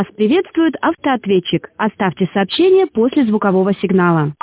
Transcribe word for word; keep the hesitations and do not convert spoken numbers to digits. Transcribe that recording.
Вас приветствует автоответчик. Оставьте сообщение после звукового сигнала.